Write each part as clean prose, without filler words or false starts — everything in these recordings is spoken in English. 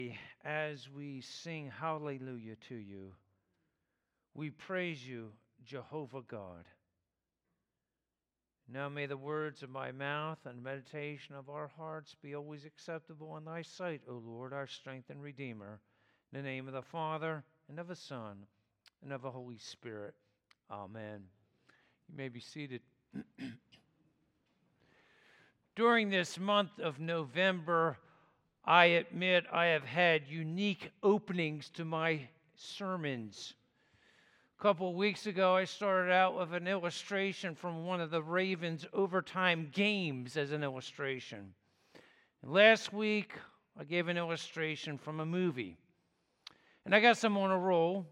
As we sing hallelujah to you, we praise you, Jehovah God. Now may the words of my mouth and meditation of our hearts be always acceptable in thy sight, O Lord, our strength and Redeemer. In the name of the Father, and of the Son, and of the Holy Spirit. Amen. You may be seated. During this month of November, I admit I have had unique openings to my sermons. A couple of weeks ago, I started out with an illustration from one of the Ravens' overtime games as an illustration. And last week, I gave an illustration from a movie. And I guess I'm on a roll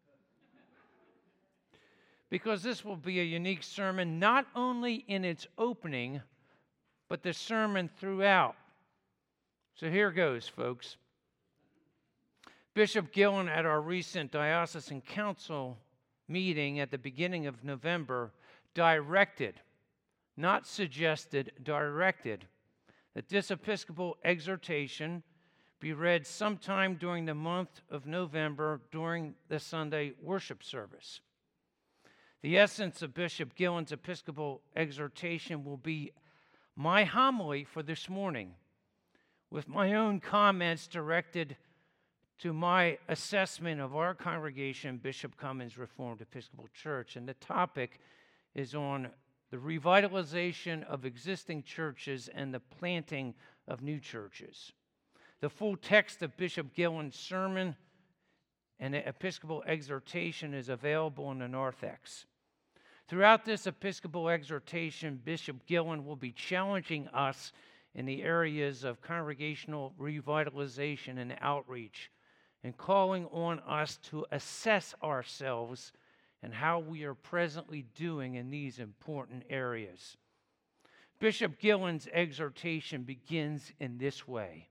because this will be a unique sermon, not only in its opening, but the sermon throughout. So here goes, folks. Bishop Gillen, at our recent diocesan council meeting at the beginning of November, directed, not suggested, directed, that this Episcopal exhortation be read sometime during the month of November during the Sunday worship service. The essence of Bishop Gillen's Episcopal exhortation will be my homily for this morning, with my own comments directed to my assessment of our congregation, Bishop Cummins Reformed Episcopal Church. And the topic is on the revitalization of existing churches and the planting of new churches. The full text of Bishop Gillen's sermon and the Episcopal exhortation is available in the narthex. Throughout this Episcopal exhortation, Bishop Gillen will be challenging us in the areas of congregational revitalization and outreach, and calling on us to assess ourselves and how we are presently doing in these important areas. Bishop Gillen's exhortation begins in this way.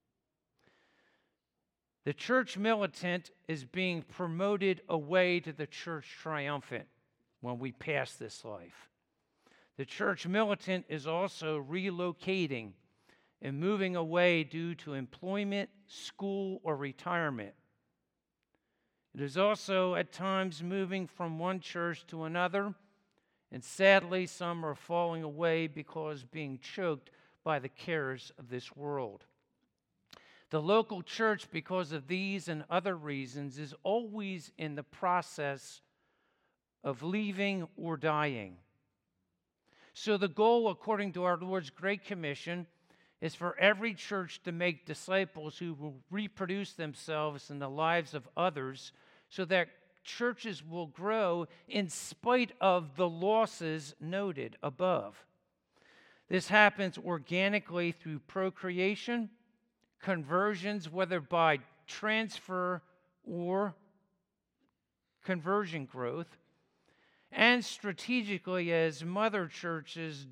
The church militant is being promoted away to the church triumphant when we pass this life. The church militant is also relocating and moving away due to employment, school, or retirement. It is also at times moving from one church to another, and sadly some are falling away because being choked by the cares of this world. The local church, because of these and other reasons, is always in the process of leaving or dying. So the goal, according to our Lord's Great Commission, is for every church to make disciples who will reproduce themselves in the lives of others so that churches will grow in spite of the losses noted above. This happens organically through procreation, conversions, whether by transfer or conversion growth, and strategically as mother churches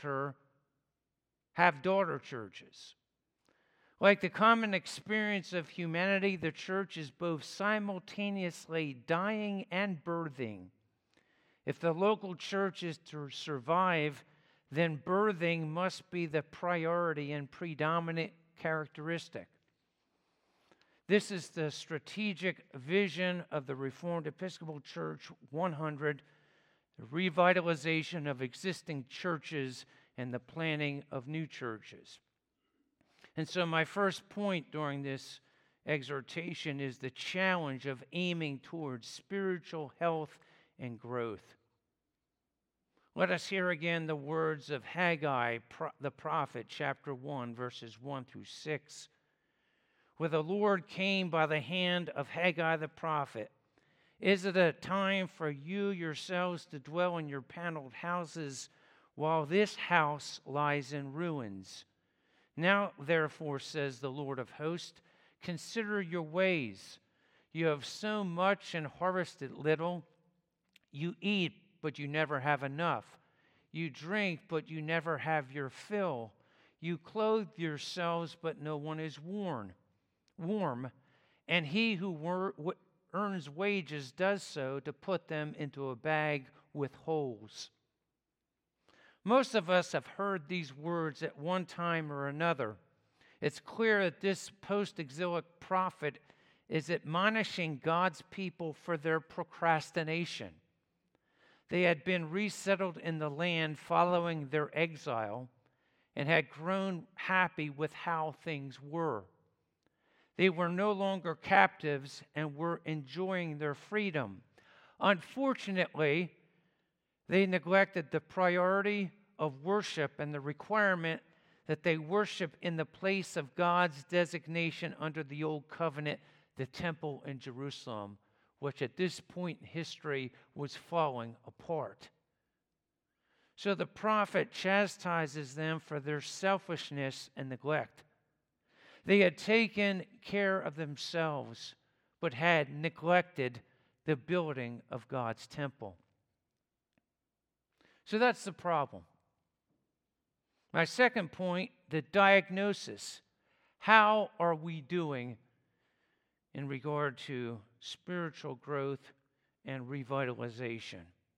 have daughter churches. Like the common experience of humanity, the church is both simultaneously dying and birthing. If the local church is to survive, then birthing must be the priority and predominant characteristic. This is the strategic vision of the Reformed Episcopal Church 100, the revitalization of existing churches and the planting of new churches. And so my first point during this exhortation is the challenge of aiming towards spiritual health and growth. Let us hear again the words of Haggai, the prophet, chapter 1, verses 1 through 6. Where the Lord came by the hand of Haggai the prophet, is it a time for you yourselves to dwell in your paneled houses while this house lies in ruins? Now, therefore, says the Lord of hosts, consider your ways. You have sown much and harvested little. You eat, but you never have enough. You drink, but you never have your fill. You clothe yourselves, but no one is warm. And he who earns wages does so to put them into a bag with holes. Most of us have heard these words at one time or another. it's clear that this post-exilic prophet is admonishing God's people for their procrastination. They had been resettled in the land following their exile and had grown happy with how things were. They were no longer captives and were enjoying their freedom. Unfortunately, they neglected the priority of worship and the requirement that they worship in the place of God's designation under the Old Covenant, the temple in Jerusalem, which at this point in history was falling apart. So the prophet chastises them for their selfishness and neglect. They had taken care of themselves, but had neglected the building of God's temple. So that's the problem. My second point, the diagnosis. How are we doing in regard to spiritual growth and revitalization?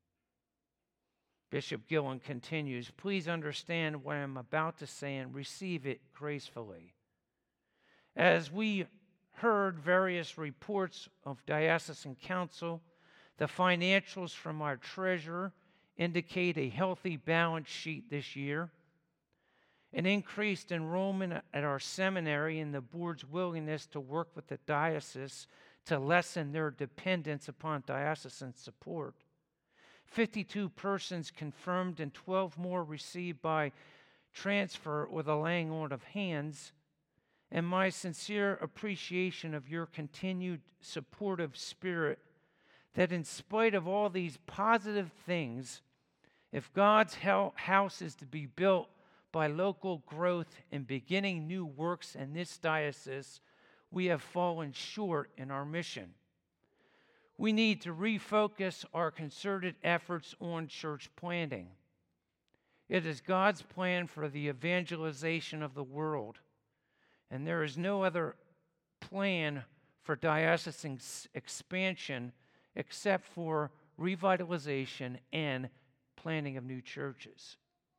Bishop Gillen continues, please understand what I'm about to say and receive it gracefully. As we heard various reports of diocesan council, the financials from our treasurer indicate a healthy balance sheet this year, an increased enrollment at our seminary, and the board's willingness to work with the diocese to lessen their dependence upon diocesan support. 52 persons confirmed and 12 more received by transfer or the laying on of hands, and my sincere appreciation of your continued supportive spirit that in spite of all these positive things, if God's house is to be built by local growth and beginning new works in this diocese, we have fallen short in our mission. We need to refocus our concerted efforts on church planting. It is God's plan for the evangelization of the world, and there is no other plan for diocesan expansion except for revitalization and planting of new churches.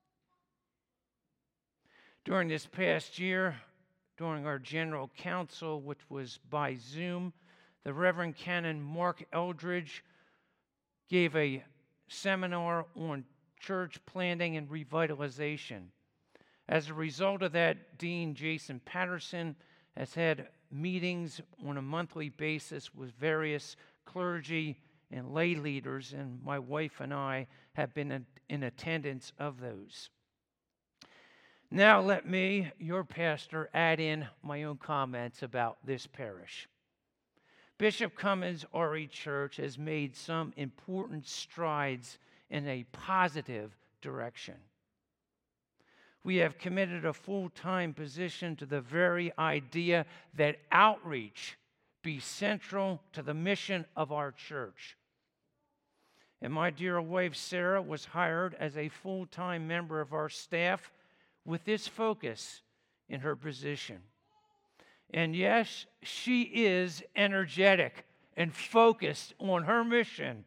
During this past year, during our General Council, which was by Zoom, the Reverend Canon Mark Eldridge gave a seminar on church planting and revitalization. As a result of that, Dean Jason Patterson has had meetings on a monthly basis with various clergy and lay leaders, and my wife and I have been in attendance of those. Now let me, your pastor, add in my own comments about this parish. Bishop Cummins RE Church has made some important strides in a positive direction. We have committed a full-time position to the very idea that outreach be central to the mission of our church. And my dear wife, Sarah, was hired as a full-time member of our staff with this focus in her position. And yes, she is energetic and focused on her mission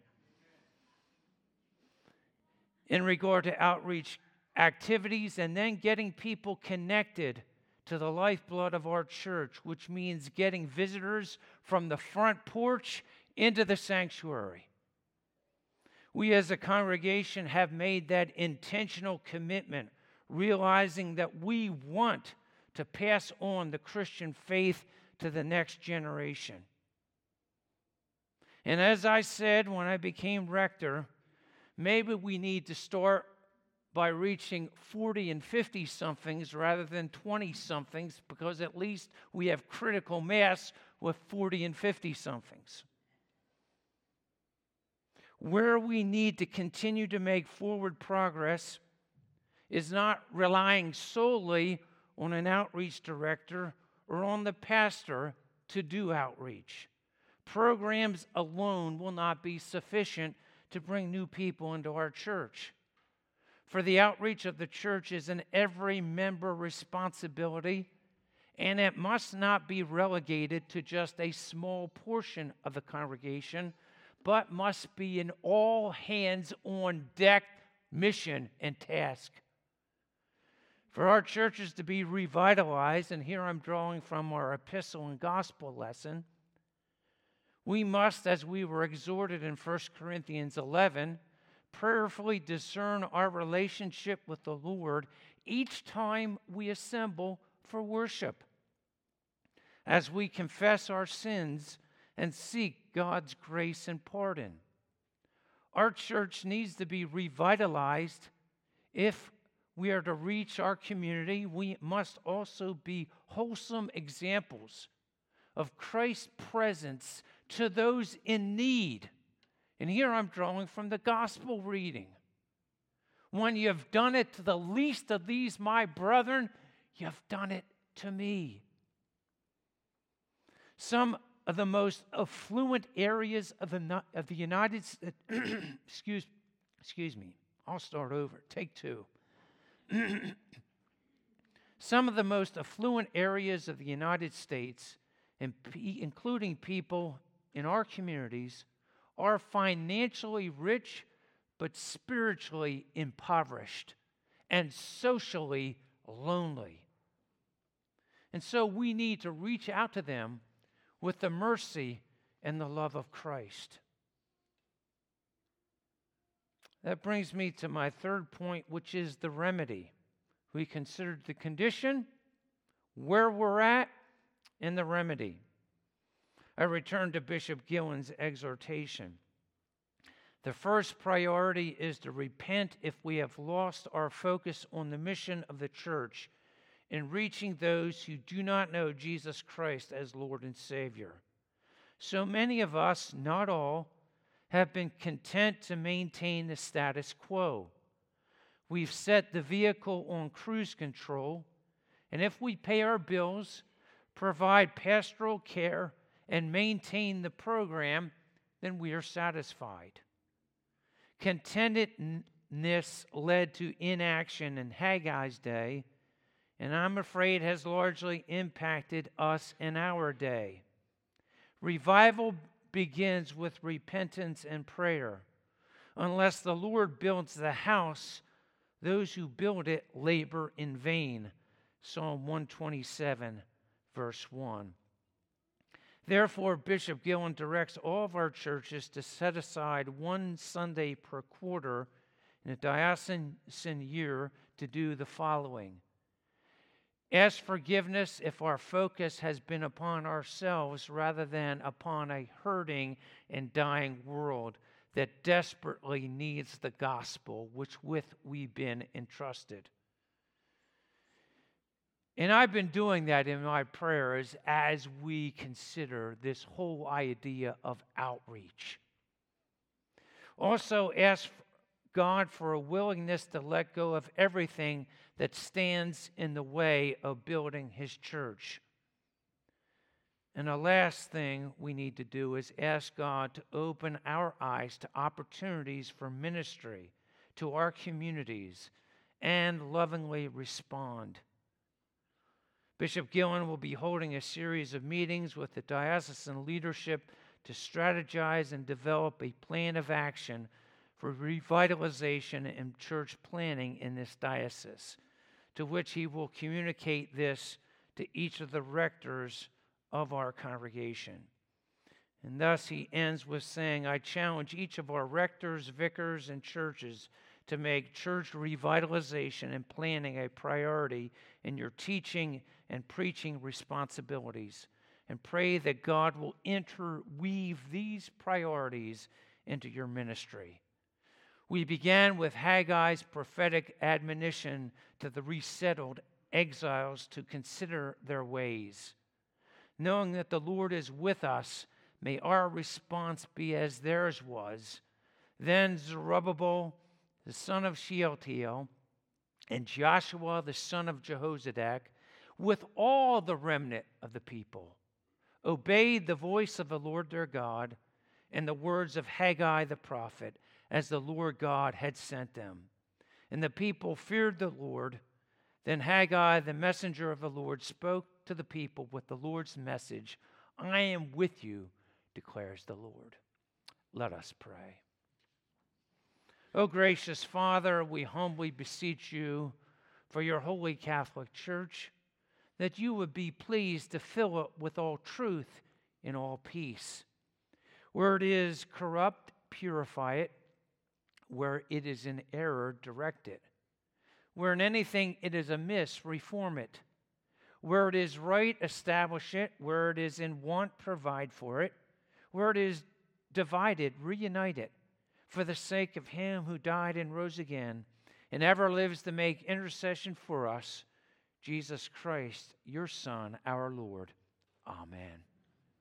in regard to outreach activities and then getting people connected to the lifeblood of our church, which means getting visitors from the front porch into the sanctuary. We as a congregation have made that intentional commitment, realizing that we want to pass on the Christian faith to the next generation. And as I said when I became rector, maybe we need to start by reaching 40 and 50-somethings rather than 20-somethings, because at least we have critical mass with 40 and 50-somethings. Where we need to continue to make forward progress is not relying solely on an outreach director or on the pastor to do outreach. Programs alone will not be sufficient to bring new people into our church. For the outreach of the church is an every member responsibility, and it must not be relegated to just a small portion of the congregation, but must be an all hands on deck mission and task. For our churches to be revitalized, and here I'm drawing from our epistle and gospel lesson, we must, as we were exhorted in 1 Corinthians 11, prayerfully discern our relationship with the Lord each time we assemble for worship, as we confess our sins and seek God's grace and pardon. Our church needs to be revitalized. If we are to reach our community, we must also be wholesome examples of Christ's presence to those in need. And here I'm drawing from the gospel reading. When you have done it to the least of these, my brethren, you have done it to me. Some of the most affluent areas of the United States, excuse me, I'll start over, take two. Some of the most affluent areas of the United States, including people in our communities, are financially rich but spiritually impoverished and socially lonely. And so we need to reach out to them with the mercy and the love of Christ. That brings me to my third point, which is the remedy. We considered the condition, where we're at, and the remedy. I return to Bishop Gillen's exhortation. The first priority is to repent if we have lost our focus on the mission of the church in reaching those who do not know Jesus Christ as Lord and Savior. So many of us, not all, have been content to maintain the status quo. We've set the vehicle on cruise control, and if we pay our bills, provide pastoral care, and maintain the program, then we are satisfied. Contentedness led to inaction in Haggai's day, and I'm afraid has largely impacted us in our day. Revival begins with repentance and prayer. Unless the Lord builds the house, those who build it labor in vain. Psalm 127, verse 1. Therefore, Bishop Gillen directs all of our churches to set aside one Sunday per quarter in a diocesan year to do the following. Ask forgiveness if our focus has been upon ourselves rather than upon a hurting and dying world that desperately needs the gospel with we've been entrusted. And I've been doing that in my prayers as we consider this whole idea of outreach. Also, ask God for a willingness to let go of everything that stands in the way of building His church. And the last thing we need to do is ask God to open our eyes to opportunities for ministry to our communities and lovingly respond. Bishop Gillen will be holding a series of meetings with the diocesan leadership to strategize and develop a plan of action for revitalization and church planning in this diocese, to which he will communicate this to each of the rectors of our congregation. And thus he ends with saying, I challenge each of our rectors, vicars, and churches to make church revitalization and planning a priority in your teaching and preaching responsibilities, and pray that God will interweave these priorities into your ministry. We began with Haggai's prophetic admonition to the resettled exiles to consider their ways. Knowing that the Lord is with us, may our response be as theirs was. Then Zerubbabel, the son of Shealtiel, and Joshua, the son of Jehozadak, with all the remnant of the people, obeyed the voice of the Lord their God and the words of Haggai the prophet, as the Lord God had sent them. And the people feared the Lord. Then Haggai, the messenger of the Lord, spoke to the people with the Lord's message, I am with you, declares the Lord. Let us pray. O gracious Father, we humbly beseech you, for your holy Catholic Church, that you would be pleased to fill it with all truth and all peace. Where it is corrupt, purify it. Where it is in error, direct it. Where in anything it is amiss, reform it. Where it is right, establish it. Where it is in want, provide for it. Where it is divided, reunite it. For the sake of him who died and rose again, and ever lives to make intercession for us, Jesus Christ, your Son, our Lord. Amen.